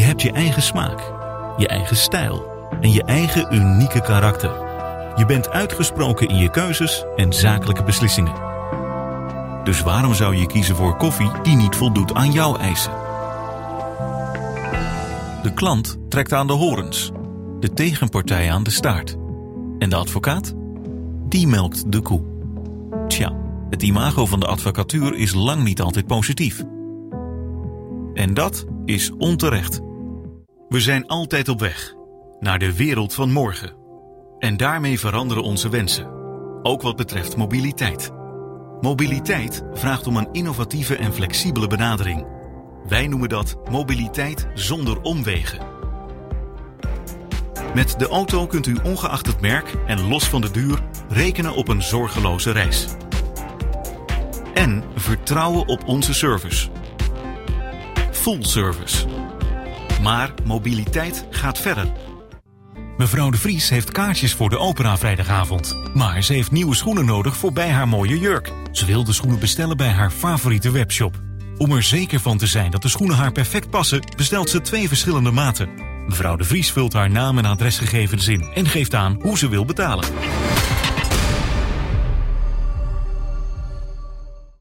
hebt je eigen smaak, je eigen stijl en je eigen unieke karakter. Je bent uitgesproken in je keuzes en zakelijke beslissingen. Dus waarom zou je kiezen voor koffie die niet voldoet aan jouw eisen? De klant trekt aan de horens, de tegenpartij aan de staart. En de advocaat? Die melkt de koe. Tja, het imago van de advocatuur is lang niet altijd positief. En dat is onterecht. We zijn altijd op weg naar de wereld van morgen. En daarmee veranderen onze wensen. Ook wat betreft mobiliteit. Mobiliteit vraagt om een innovatieve en flexibele benadering. Wij noemen dat mobiliteit zonder omwegen. Met de auto kunt u ongeacht het merk en los van de duur rekenen op een zorgeloze reis. En vertrouwen op onze service. Full service. Maar mobiliteit gaat verder. Mevrouw de Vries heeft kaartjes voor de opera vrijdagavond. Maar ze heeft nieuwe schoenen nodig voor bij haar mooie jurk. Ze wil de schoenen bestellen bij haar favoriete webshop. Om er zeker van te zijn dat de schoenen haar perfect passen, bestelt ze 2 verschillende maten. Mevrouw de Vries vult haar naam en adresgegevens in en geeft aan hoe ze wil betalen.